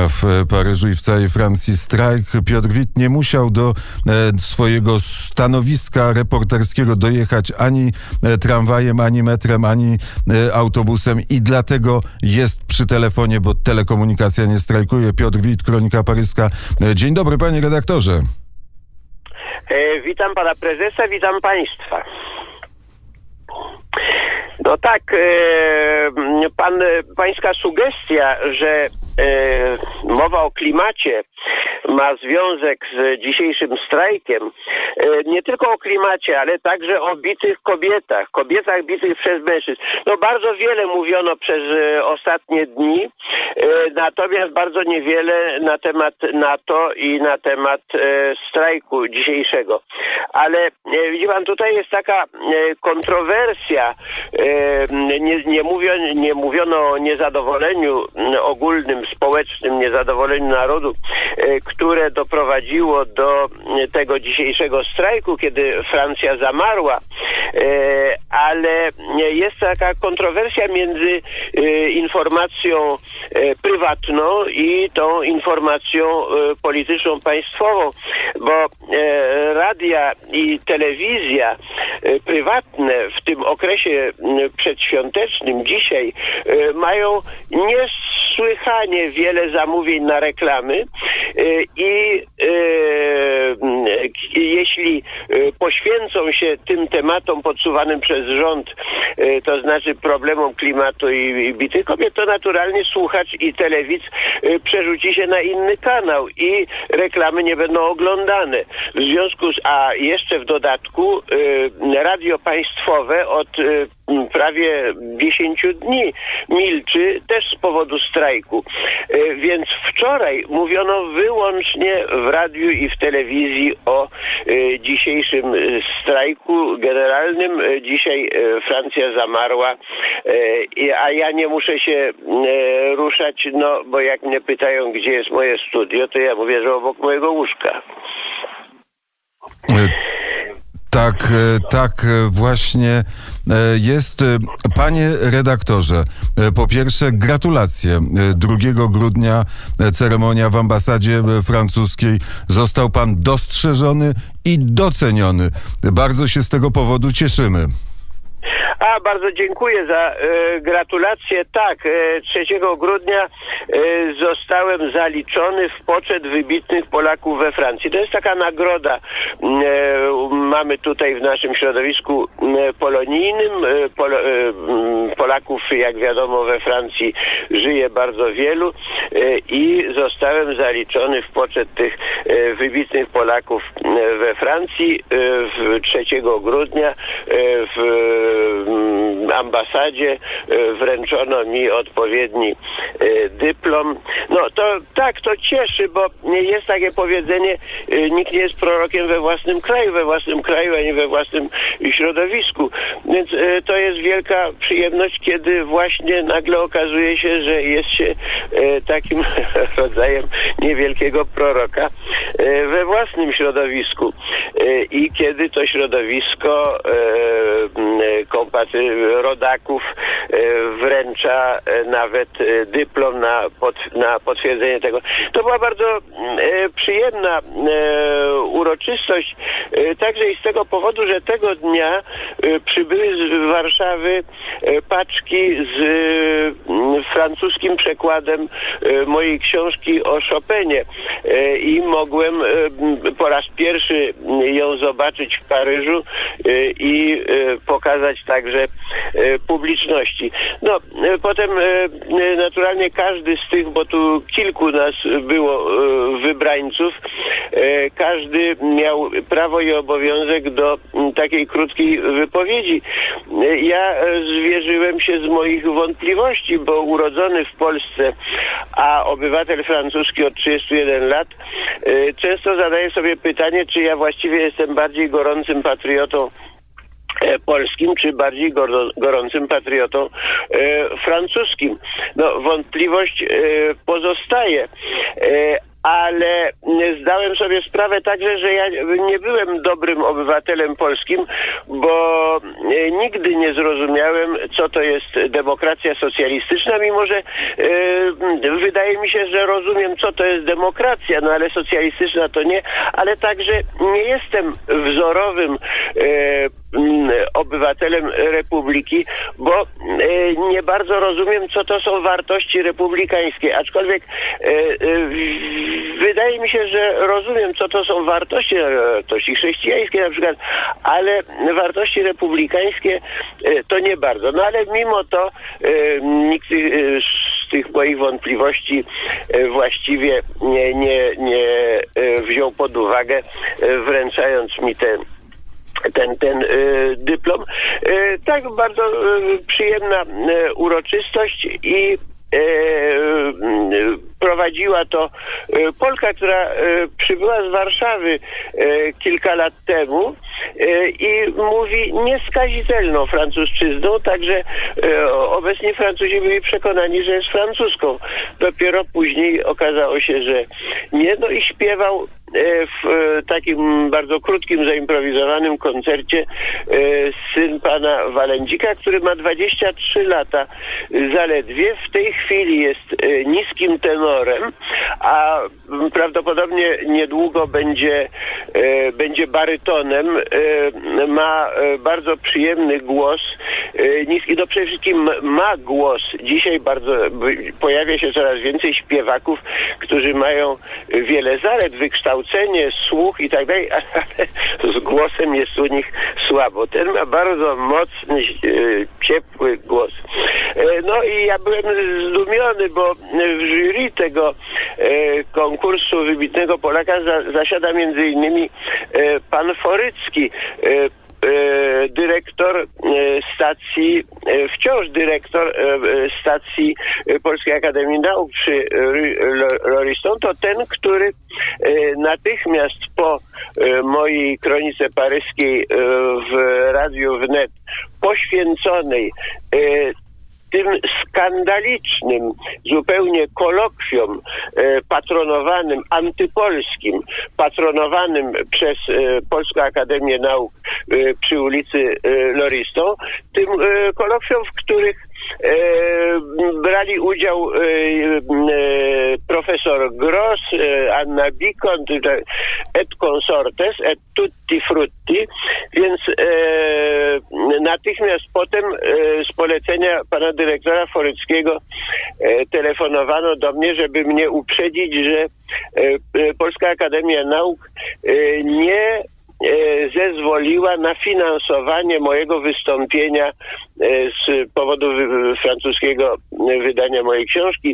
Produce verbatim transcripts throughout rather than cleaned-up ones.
w Paryżu i w całej Francji strajk. Piotr Wit nie musiał do swojego stanowiska reporterskiego dojechać ani tramwajem, ani metrem, ani autobusem i dlatego jest przy telefonie, bo telekomunikacja nie strajkuje. Piotr Wit, Kronika Paryska. Dzień dobry, panie redaktorze. E, witam pana prezesa, witam państwa. No tak, e, pan, pańska sugestia, że e, mowa o klimacie ma związek z dzisiejszym strajkiem, e, nie tylko o klimacie, ale także o bitych kobietach, kobietach bitych przez mężczyzn. No bardzo wiele mówiono przez e, ostatnie dni, e, natomiast bardzo niewiele na temat NATO i na temat e, strajku dzisiejszego. Ale e, widzi pan, tutaj jest taka e, kontrowersja. E, nie, nie, mówiono, nie mówiono o niezadowoleniu ogólnym, społecznym, niezadowoleniu narodu, e, które doprowadziło do tego dzisiejszego strajku, kiedy Francja zamarła, e, ale jest taka kontrowersja między e, informacją e, prywatną i tą informacją e, polityczną państwową, bo e, radia i telewizja e, prywatne w tym okresie przedświątecznym dzisiaj e, mają niesłychanie wiele zamówień na reklamy e, i e, jeśli poświęcą się tym tematom podsuwanym przez rząd, e, to znaczy problemom klimatu i, i bitych kobiet, to naturalnie słuchacz i telewidz e, przerzuci się na inny kanał i reklamy nie będą oglądane. W związku z, a jeszcze w dodatku e, radio państwowe od e, prawie dziesięciu dni milczy też z powodu strajku. E, więc wczoraj mówiono wyłącznie w radiu i w telewizji o e, dzisiejszym strajku generalnym. E, dzisiaj e, Francja zamarła, e, a ja nie muszę się e, ruszać, no bo jak mnie pytają, gdzie jest moje studio, to ja mówię, że obok mojego łóżka. Tak, tak właśnie jest. Panie redaktorze, po pierwsze gratulacje. drugiego grudnia ceremonia w ambasadzie francuskiej. Został pan dostrzeżony i doceniony. Bardzo się z tego powodu cieszymy. A, bardzo dziękuję za e, gratulacje. Tak, e, trzeciego grudnia e, zostałem zaliczony w poczet wybitnych Polaków we Francji. To jest taka nagroda. E, mamy tutaj w naszym środowisku e, polonijnym e, Pol, e, Polaków, jak wiadomo, we Francji żyje bardzo wielu e, i zostałem zaliczony w poczet tych e, wybitnych Polaków e, we Francji e, w trzeciego grudnia e, w ambasadzie wręczono mi odpowiedni dyplom. No to tak, to cieszy, bo jest takie powiedzenie, nikt nie jest prorokiem we własnym kraju, we własnym kraju, ani we własnym środowisku. Więc to jest wielka przyjemność, kiedy właśnie nagle okazuje się, że jest się takim rodzajem niewielkiego proroka we własnym środowisku. I kiedy to środowisko kompaty- rodaków wręcza nawet dyplom na, pod, na potwierdzenie tego. To była bardzo przyjemna uroczystość, także i z tego powodu, że tego dnia przybyły z Warszawy paczki z francuskim przekładem mojej książki o Chopinie i mogłem po raz pierwszy ją zobaczyć w Paryżu i pokazać także publiczności. No, potem naturalnie każdy z tych, bo tu kilku nas było wybrańców, każdy miał prawo i obowiązek do takiej krótkiej wypowiedzi. Ja zwierzyłem się z moich wątpliwości, bo urodzony w Polsce, a obywatel francuski od trzydziestu jeden lat, często zadaję sobie pytanie, czy ja właściwie jestem bardziej gorącym patriotą polskim, czy bardziej gorącym patriotą e, francuskim. No, wątpliwość e, pozostaje, e, ale zdaje zdałem sobie sprawę także, że ja nie byłem dobrym obywatelem polskim, bo nigdy nie zrozumiałem, co to jest demokracja socjalistyczna, mimo że e, wydaje mi się, że rozumiem, co to jest demokracja, no ale socjalistyczna to nie, ale także nie jestem wzorowym e, obywatelem republiki, bo e, nie bardzo rozumiem, co to są wartości republikańskie, aczkolwiek e, e, wydaje mi się, że rozumiem, co to są wartości, wartości chrześcijańskie na przykład, ale wartości republikańskie e, to nie bardzo. No ale mimo to e, nikt e, z tych moich wątpliwości e, właściwie nie, nie, nie e, wziął pod uwagę, e, wręczając mi te ten, ten y, dyplom. Y, tak, bardzo y, przyjemna y, uroczystość i y, y, prowadziła to y, Polka, która y, przybyła z Warszawy y, kilka lat temu y, i mówi nieskazitelną francuszczyzną, także y, obecni Francuzi byli przekonani, że jest francuską. Dopiero później okazało się, że nie, no i śpiewał w takim bardzo krótkim, zaimprowizowanym koncercie syn pana Walędzika, który ma dwadzieścia trzy lata zaledwie. W tej chwili jest niskim tenorem, a prawdopodobnie niedługo będzie, będzie barytonem. Ma bardzo przyjemny głos, niski, no przede wszystkim ma głos. Dzisiaj bardzo pojawia się coraz więcej śpiewaków, którzy mają wiele zalet, wykształcenie, słuch i tak dalej, ale z głosem jest u nich słabo. Ten ma bardzo mocny, ciepły głos. No i ja byłem zdumiony, bo w jury tego konkursu wybitnego Polaka zasiada między innymi pan Forycki, dyrektor stacji, wciąż dyrektor stacji Polskiej Akademii Nauk przy Lauriston, to ten, który natychmiast po mojej kronice paryskiej w Radiu Wnet poświęconej tym skandalicznym zupełnie kolokwium e, patronowanym, antypolskim, patronowanym przez e, Polską Akademię Nauk e, przy ulicy e, Lauriston, tym e, kolokwium, w których e, brali udział e, e, profesor Gross, e, Anna Bikont, et consortes, et tutti frutti, więc e, natychmiast potem e, z polecenia pana dyrektora Foryckiego e, telefonowano do mnie, żeby mnie uprzedzić, że e, Polska Akademia Nauk e, nie e, zezwoliła na finansowanie mojego wystąpienia e, z powodu wy, francuskiego wydania mojej książki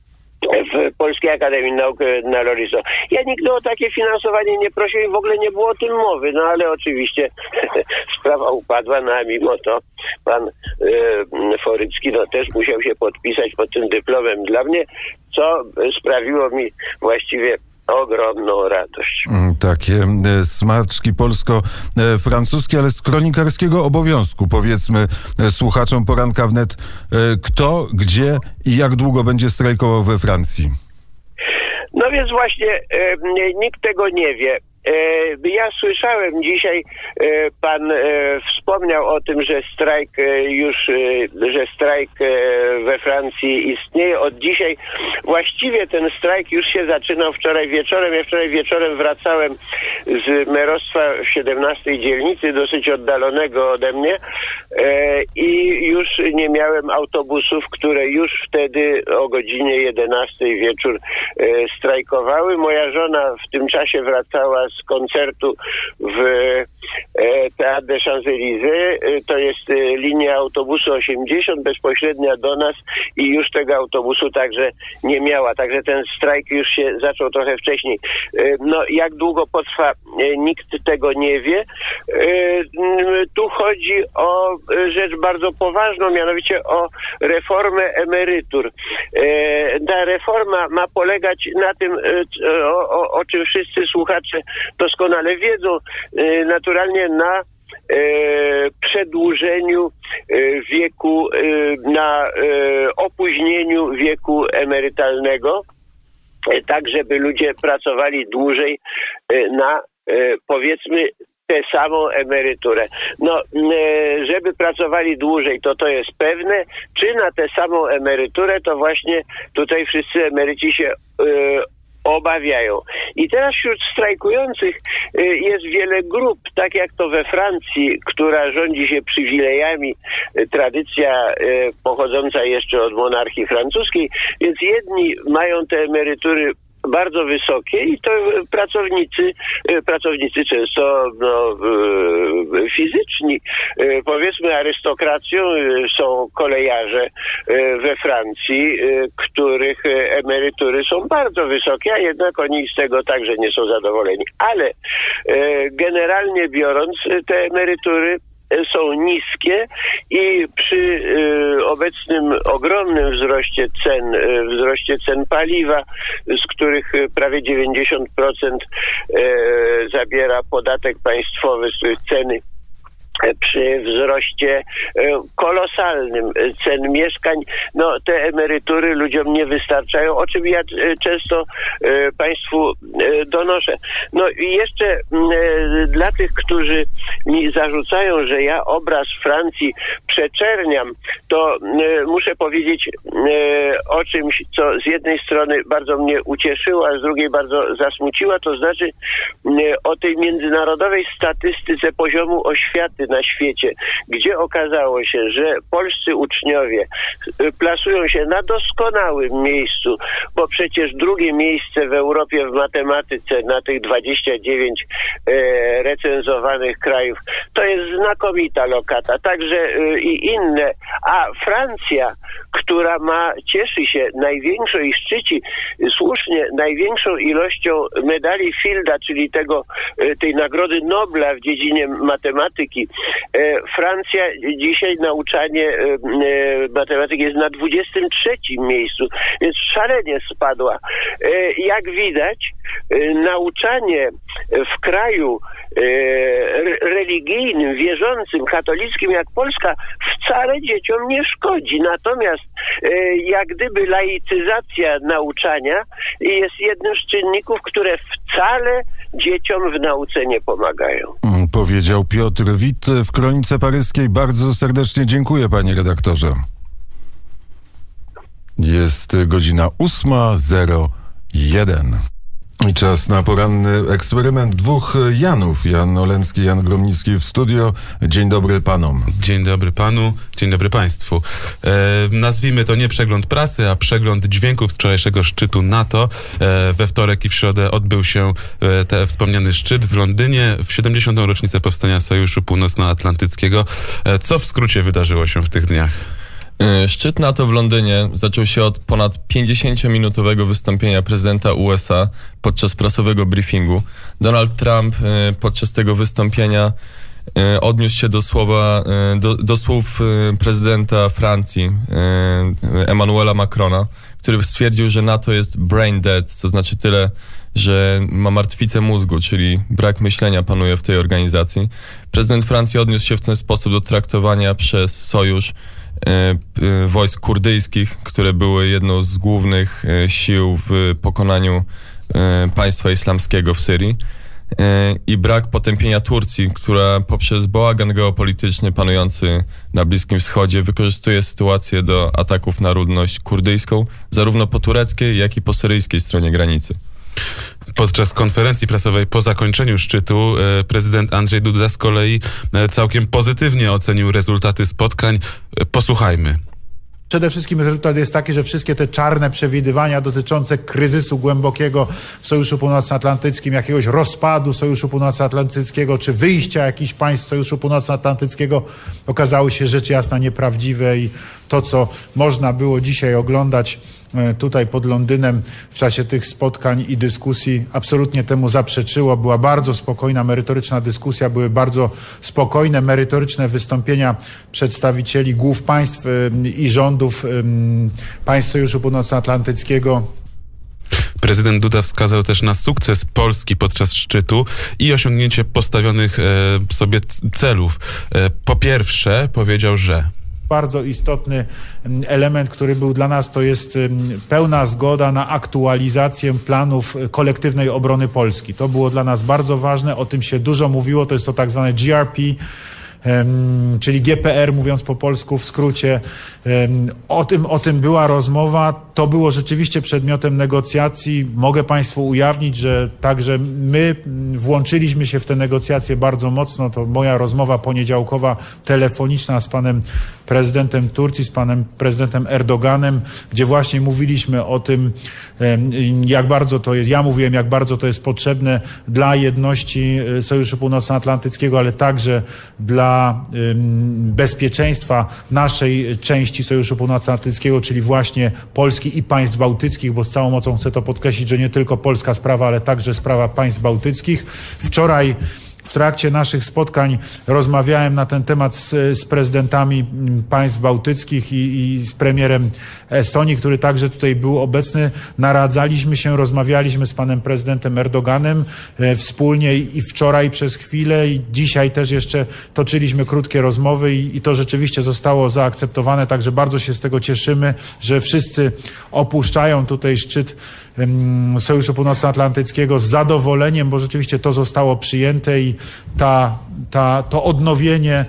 w Polskiej Akademii Nauk na Lauriston. Ja nigdy o takie finansowanie nie prosiłem i w ogóle nie było o tym mowy, no ale oczywiście sprawa upadła, no a mimo to pan e, Forycki no, też musiał się podpisać pod tym dyplomem dla mnie, co sprawiło mi właściwie ogromną radość. Takie smaczki polsko-francuskie, ale z kronikarskiego obowiązku. Powiedzmy słuchaczom Poranka Wnet, kto, gdzie i jak długo będzie strajkował we Francji? No więc właśnie e, nikt tego nie wie. Ja słyszałem dzisiaj, pan wspomniał o tym, że strajk już, że strajk we Francji istnieje od dzisiaj. Właściwie ten strajk już się zaczynał wczoraj wieczorem. Ja wczoraj wieczorem wracałem z merostwa w siedemnastej dzielnicy, dosyć oddalonego ode mnie, i już nie miałem autobusów, które już wtedy o godzinie jedenastej wieczór strajkowały. Moja żona w tym czasie wracała z koncertu w Théâtre des Champs-Élysées. To jest linia autobusu osiemdziesiąt, bezpośrednia do nas i już tego autobusu także nie miała. Także ten strajk już się zaczął trochę wcześniej. No, jak długo potrwa, nikt tego nie wie. Tu chodzi o rzecz bardzo poważną, mianowicie o reformę emerytur. Ta reforma ma polegać na tym, o, o, o czym wszyscy słuchacze doskonale wiedzą, naturalnie na przedłużeniu wieku, na opóźnieniu wieku emerytalnego. tak żeby ludzie pracowali dłużej na, powiedzmy, tę samą emeryturę. No, żeby pracowali dłużej, to to jest pewne. Czy na tę samą emeryturę, to właśnie tutaj wszyscy emeryci się obawiają. I teraz wśród strajkujących jest wiele grup, tak jak to we Francji, która rządzi się przywilejami, tradycja pochodząca jeszcze od monarchii francuskiej, więc jedni mają te emerytury bardzo wysokie i to pracownicy, pracownicy często no, fizyczni, powiedzmy arystokracją, są kolejarze we Francji, których emerytury są bardzo wysokie, a jednak oni z tego także nie są zadowoleni. Ale generalnie biorąc, te emerytury są niskie i przy y, obecnym ogromnym wzroście cen, y, wzroście cen paliwa, z których prawie dziewięćdziesiąt procent y, zabiera podatek państwowy, z których ceny przy wzroście kolosalnym cen mieszkań, no te emerytury ludziom nie wystarczają, o czym ja często Państwu donoszę. No i jeszcze dla tych, którzy mi zarzucają, że ja obraz Francji przeczerniam, to muszę powiedzieć o czymś, co z jednej strony bardzo mnie ucieszyło, a z drugiej bardzo zasmuciło, to znaczy o tej międzynarodowej statystyce poziomu oświaty na świecie, gdzie okazało się, że polscy uczniowie plasują się na doskonałym miejscu, bo przecież drugie miejsce w Europie w matematyce na tych dwadzieścia dziewięć e, recenzowanych krajów, to jest znakomita lokata, także e, i inne. A Francja, która ma, cieszy się największą i szczyci słusznie największą ilością medali Fielda, czyli tego, tej nagrody Nobla w dziedzinie matematyki. Francja dzisiaj nauczanie matematyki jest na dwudziestym trzecim miejscu, więc szalenie spadła. Jak widać, nauczanie w kraju religijnym, wierzącym, katolickim jak Polska wcale dzieciom nie szkodzi. Natomiast jak gdyby laicyzacja nauczania jest jednym z czynników, które wcale dzieciom w nauce nie pomagają. Powiedział Piotr Wit w Kronice Paryskiej. Bardzo serdecznie dziękuję, panie redaktorze. Jest godzina ósma zero jeden. I czas na poranny eksperyment dwóch Janów. Jan Oleński, Jan Gromnicki w studio. Dzień dobry panom. Dzień dobry panu, dzień dobry państwu. E, nazwijmy to nie przegląd prasy, a przegląd dźwięków z wczorajszego szczytu NATO. E, we wtorek i w środę odbył się e, ten wspomniany szczyt w Londynie w siedemdziesiątą rocznicę powstania Sojuszu Północnoatlantyckiego. E, co w skrócie wydarzyło się w tych dniach? Szczyt NATO w Londynie zaczął się od ponad pięćdziesięciominutowego wystąpienia prezydenta U S A podczas prasowego briefingu. Donald Trump podczas tego wystąpienia odniósł się do słowa, do, do słów prezydenta Francji, Emmanuela Macrona, który stwierdził, że NATO jest brain dead, co znaczy tyle, że ma martwicę mózgu, czyli brak myślenia panuje w tej organizacji. Prezydent Francji odniósł się w ten sposób do traktowania przez sojusz wojsk kurdyjskich, które były jedną z głównych sił w pokonaniu państwa islamskiego w Syrii, i brak potępienia Turcji, która poprzez bałagan geopolityczny panujący na Bliskim Wschodzie wykorzystuje sytuację do ataków na ludność kurdyjską, zarówno po tureckiej, jak i po syryjskiej stronie granicy. Podczas konferencji prasowej po zakończeniu szczytu prezydent Andrzej Duda z kolei całkiem pozytywnie ocenił rezultaty spotkań. Posłuchajmy. Przede wszystkim rezultat jest taki, że wszystkie te czarne przewidywania dotyczące kryzysu głębokiego w Sojuszu Północnoatlantyckim, jakiegoś rozpadu Sojuszu Północnoatlantyckiego, czy wyjścia jakichś państw Sojuszu Północnoatlantyckiego okazały się rzecz jasna nieprawdziwe i to, co można było dzisiaj oglądać tutaj pod Londynem w czasie tych spotkań i dyskusji, absolutnie temu zaprzeczyło. Była bardzo spokojna, merytoryczna dyskusja, były bardzo spokojne, merytoryczne wystąpienia przedstawicieli głów państw i rządów państw Sojuszu Północnoatlantyckiego. Prezydent Duda wskazał też na sukces Polski podczas szczytu i osiągnięcie postawionych e, sobie celów. E, po pierwsze powiedział, że bardzo istotny element, który był dla nas, to jest pełna zgoda na aktualizację planów kolektywnej obrony Polski. To było dla nas bardzo ważne, o tym się dużo mówiło, to jest to tak zwane G R P, czyli G P R, mówiąc po polsku w skrócie. O tym, o tym była rozmowa. To było rzeczywiście przedmiotem negocjacji. Mogę Państwu ujawnić, że także my włączyliśmy się w te negocjacje bardzo mocno. To moja rozmowa poniedziałkowa telefoniczna z panem prezydentem Turcji, z panem prezydentem Erdoganem, gdzie właśnie mówiliśmy o tym, jak bardzo to jest, ja mówiłem, jak bardzo to jest potrzebne dla jedności Sojuszu Północnoatlantyckiego, ale także dla bezpieczeństwa naszej części Sojuszu Północnoatlantyckiego, czyli właśnie Polski i państw bałtyckich, bo z całą mocą chcę to podkreślić, że nie tylko polska sprawa, ale także sprawa państw bałtyckich. Wczoraj w trakcie naszych spotkań rozmawiałem na ten temat z, z prezydentami państw bałtyckich i, i z premierem Estonii, który także tutaj był obecny. Naradzaliśmy się, rozmawialiśmy z panem prezydentem Erdoganem e, wspólnie i, i wczoraj przez chwilę i dzisiaj też jeszcze toczyliśmy krótkie rozmowy i, i to rzeczywiście zostało zaakceptowane, także bardzo się z tego cieszymy, że wszyscy opuszczają tutaj szczyt em, Sojuszu Północnoatlantyckiego z zadowoleniem, bo rzeczywiście to zostało przyjęte i ta, ta, to odnowienie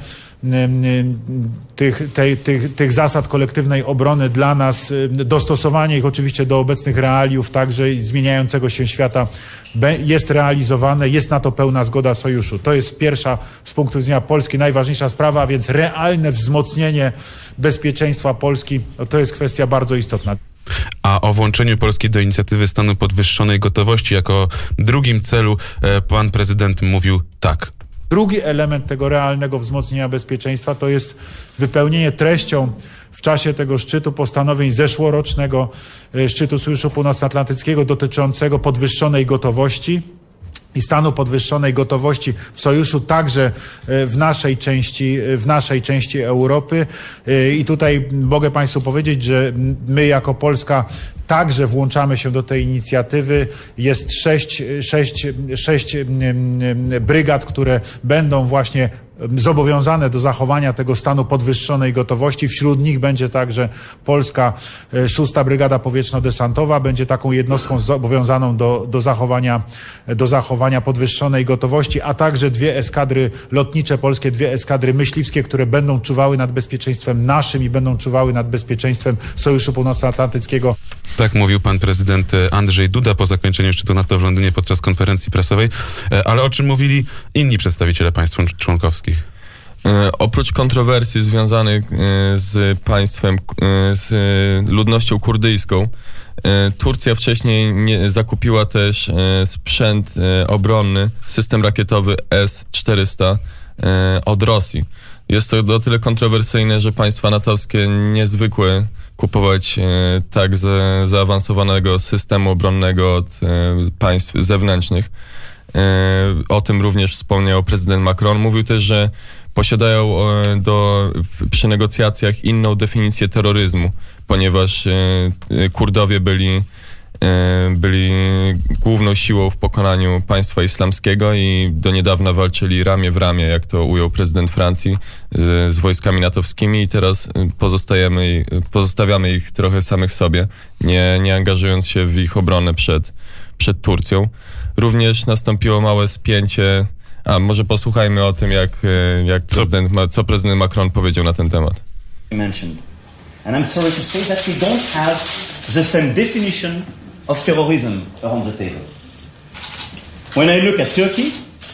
Tych, tej, tych, tych zasad kolektywnej obrony dla nas, dostosowanie ich oczywiście do obecnych realiów, także zmieniającego się świata jest realizowane, jest na to pełna zgoda Sojuszu. To jest pierwsza z punktu widzenia Polski najważniejsza sprawa, a więc realne wzmocnienie bezpieczeństwa Polski, to jest kwestia bardzo istotna. A o włączeniu Polski do inicjatywy stanu podwyższonej gotowości jako drugim celu pan prezydent mówił tak. Drugi element tego realnego wzmocnienia bezpieczeństwa to jest wypełnienie treścią w czasie tego szczytu postanowień zeszłorocznego szczytu Sojuszu Północnoatlantyckiego dotyczącego podwyższonej gotowości i stanu podwyższonej gotowości w Sojuszu, także w naszej części, w naszej części Europy. I tutaj mogę Państwu powiedzieć, że my jako Polska także włączamy się do tej inicjatywy. Jest sześć, sześć, sześć brygad, które będą właśnie zobowiązane do zachowania tego stanu podwyższonej gotowości. Wśród nich będzie także polska szósta Brygada Powietrzno-Desantowa, będzie taką jednostką zobowiązaną do, do, zachowania, do zachowania podwyższonej gotowości, a także dwie eskadry lotnicze polskie, dwie eskadry myśliwskie, które będą czuwały nad bezpieczeństwem naszym i będą czuwały nad bezpieczeństwem Sojuszu Północnoatlantyckiego. Tak mówił pan prezydent Andrzej Duda po zakończeniu szczytu NATO w Londynie podczas konferencji prasowej. Ale o czym mówili inni przedstawiciele państw członkowskich? E, oprócz kontrowersji związanych e, z państwem, e, z ludnością kurdyjską, e, Turcja wcześniej nie, zakupiła też e, sprzęt e, obronny, system rakietowy S czterysta e, od Rosji. Jest to o tyle kontrowersyjne, że państwa natowskie niezwykłe kupować e, tak za, zaawansowanego systemu obronnego od e, państw zewnętrznych. E, o tym również wspomniał prezydent Macron. Mówił też, że posiadają e, do, w, przy negocjacjach inną definicję terroryzmu, ponieważ e, Kurdowie byli, e, byli główną siłą w pokonaniu państwa islamskiego i do niedawna walczyli ramię w ramię, jak to ujął prezydent Francji, z, z wojskami natowskimi i teraz pozostajemy, pozostawiamy ich trochę samych sobie, nie, nie angażując się w ich obronę przed, przed Turcją. Również nastąpiło małe spięcie. A może posłuchajmy o tym, jak, jak prezydent, co prezydent Macron powiedział na ten temat. And I'm sorry to say that we don't have the same definition of terrorism around the table. When I look at Turkey,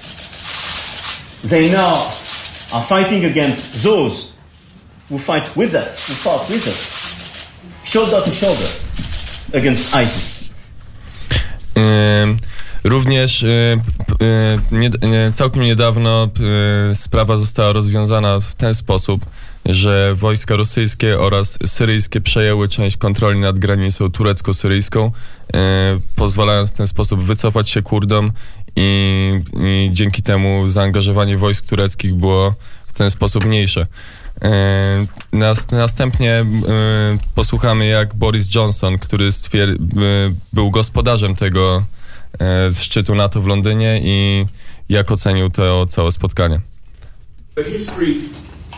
they now are fighting against those who fight with us, who fought with us, shoulder to shoulder against ISIS. Um. Również y, y, nie, y, całkiem niedawno y, sprawa została rozwiązana w ten sposób, że wojska rosyjskie oraz syryjskie przejęły część kontroli nad granicą turecko-syryjską, y, pozwalając w ten sposób wycofać się Kurdom i, i dzięki temu zaangażowanie wojsk tureckich było w ten sposób mniejsze. Y, nas, następnie y, posłuchamy, jak Boris Johnson, który stwier- y, był gospodarzem tego szczytu NATO w Londynie i jak ocenił to całe spotkanie. But history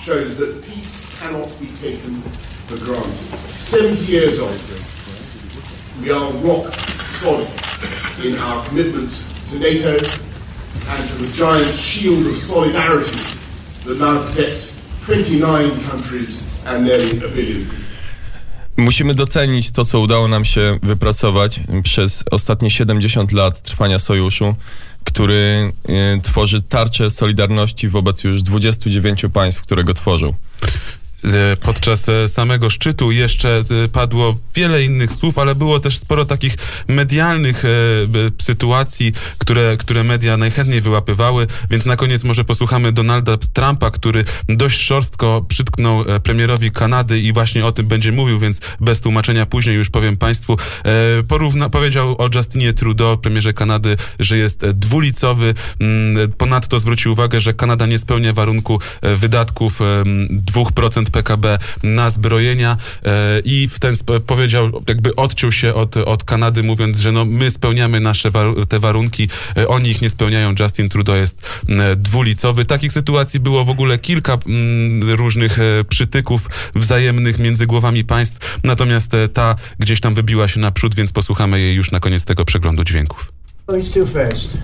shows that peace cannot be taken for granted. seventy years on, we are rock solid in our commitment to NATO and to the giant shield of solidarity that now protects twenty-nine countries and nearly a billion people. Musimy docenić to, co udało nam się wypracować przez ostatnie siedemdziesiąt lat trwania sojuszu, który y, tworzy tarczę solidarności wobec już dwudziestu dziewięciu państw, które go tworzą. Podczas samego szczytu jeszcze padło wiele innych słów, ale było też sporo takich medialnych e, sytuacji, które, które media najchętniej wyłapywały, więc na koniec może posłuchamy Donalda Trumpa, który dość szorstko przytknął premierowi Kanady i właśnie o tym będzie mówił, więc bez tłumaczenia później już powiem państwu. E, porówna, powiedział o Justinie Trudeau, premierze Kanady, że jest dwulicowy. Ponadto zwrócił uwagę, że Kanada nie spełnia warunku wydatków dwa procent P K B na zbrojenia e, i w ten sposób powiedział, jakby odciął się od, od Kanady, mówiąc, że no my spełniamy nasze war- te warunki, e, oni ich nie spełniają. Justin Trudeau jest e, dwulicowy. Takich sytuacji było w ogóle kilka m, różnych e, przytyków wzajemnych między głowami państw, natomiast e, ta gdzieś tam wybiła się naprzód, więc posłuchamy jej już na koniec tego przeglądu dźwięków. Oh, it's too fast.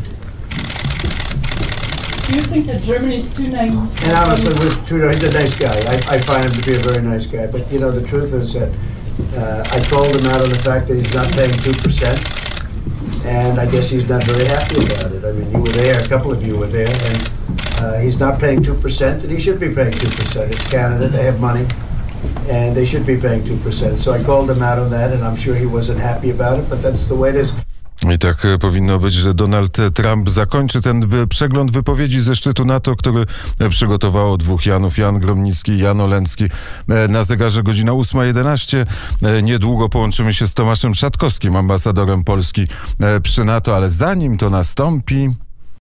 Do you think that Germany is too naive? And honestly, with Trudeau, he's a nice guy. I, I find him to be a very nice guy. But, you know, the truth is that uh, I called him out on the fact that he's not paying two percent. And I guess he's not very happy about it. I mean, you were there, a couple of you were there, and uh, he's not paying two percent, and he should be paying two percent. It's Canada, they have money, and they should be paying two percent. So I called him out on that, and I'm sure he wasn't happy about it, but that's the way it is. I tak powinno być, że Donald Trump zakończy ten przegląd wypowiedzi ze szczytu NATO, który przygotowało dwóch Janów, Jan Gromnicki i Jan Oleński. Na zegarze godzina ósma jedenaście. Niedługo połączymy się z Tomaszem Szatkowskim, ambasadorem Polski przy NATO, ale zanim to nastąpi...